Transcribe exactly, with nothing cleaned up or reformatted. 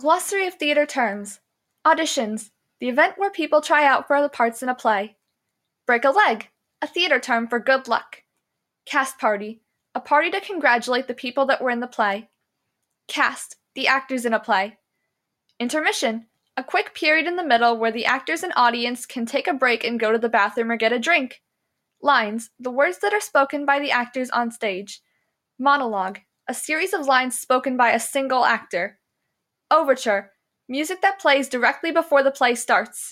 Glossary of theater terms. Auditions, the event where people try out for the parts in a play. Break a leg, a theater term for good luck. Cast party, a party to congratulate the people that were in the play. Cast, the actors in a play. Intermission, a quick period in the middle where the actors and audience can take a break and go to the bathroom or get a drink. Lines, the words that are spoken by the actors on stage. Monologue, a series of lines spoken by a single actor. Overture, music that plays directly before the play starts.